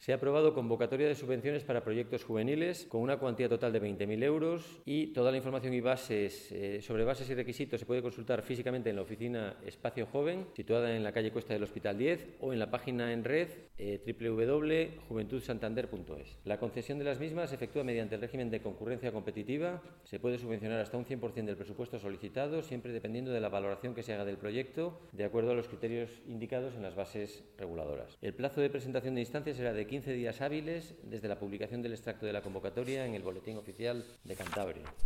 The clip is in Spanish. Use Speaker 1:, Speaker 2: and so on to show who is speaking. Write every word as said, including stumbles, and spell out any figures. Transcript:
Speaker 1: Se ha aprobado convocatoria de subvenciones para proyectos juveniles con una cuantía total de veinte mil euros y toda la información y bases eh, sobre bases y requisitos se puede consultar físicamente en la oficina Espacio Joven, situada en la calle Cuesta del Hospital diez, o en la página en red eh, doble u doble u doble punto juventud santander punto es. La concesión de las mismas se efectúa mediante el régimen de concurrencia competitiva. Se puede subvencionar hasta un cien por ciento del presupuesto solicitado, siempre dependiendo de la valoración que se haga del proyecto, de acuerdo a los criterios indicados en las bases reguladoras. El plazo de presentación de instancias será de quince días hábiles desde la publicación del extracto de la convocatoria en el Boletín Oficial de Cantabria.